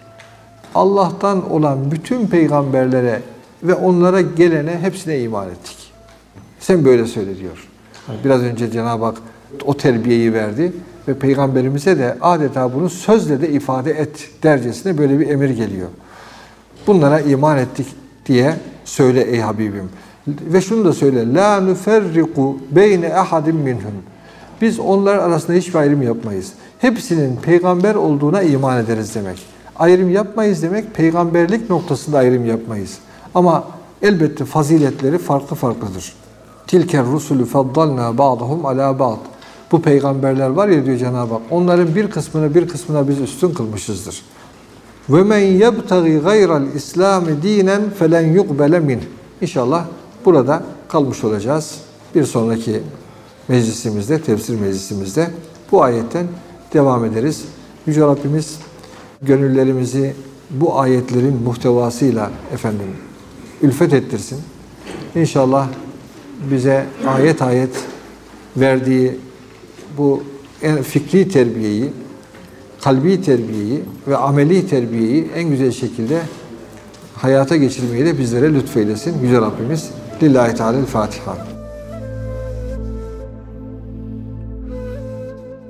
Allah'tan olan bütün peygamberlere ve onlara gelene hepsine iman ettik. Sen böyle söyle diyor. Biraz önce Cenab-ı Hak o terbiyeyi verdi ve peygamberimize de adeta bunu sözle de ifade et dercesine böyle bir emir geliyor. Bunlara iman ettik diye söyle ey Habibim. Ve şunu da söyle. La nuferriku beyne ahadin minhum. Biz onlar arasında hiçbir ayrım yapmayız. Hepsinin peygamber olduğuna iman ederiz demek. Ayrım yapmayız demek, peygamberlik noktasında ayrım yapmayız. Ama elbette faziletleri farklı farklıdır. Tilker rusulü faddalna ba'dahum ala ba'd. Bu peygamberler var ya diyor Cenab-ı Hak. Onların bir kısmını bir kısmına biz üstün kılmışızdır. Ve men yebtagi gayral İslam dinen felen yuqbele min. İnşallah burada kalmış olacağız. Bir sonraki meclisimizde, tefsir meclisimizde bu ayetten devam ederiz. Yüce Rabbimiz gönüllerimizi bu ayetlerin muhtevasıyla efendim ülfet ettirsin. İnşallah bize ayet ayet verdiği bu fikri terbiyeyi, kalbi terbiyeyi ve ameli terbiyeyi en güzel şekilde hayata geçirmeyi de bizlere lütfeylesin. Yüce Rabbimiz. Lillahi Teala'l-Fatiha.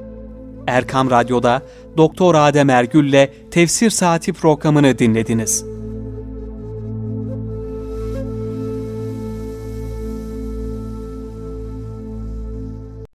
Erkam Radyo'da Doktor Adem Ergül'le Tefsir Saati programını dinlediniz.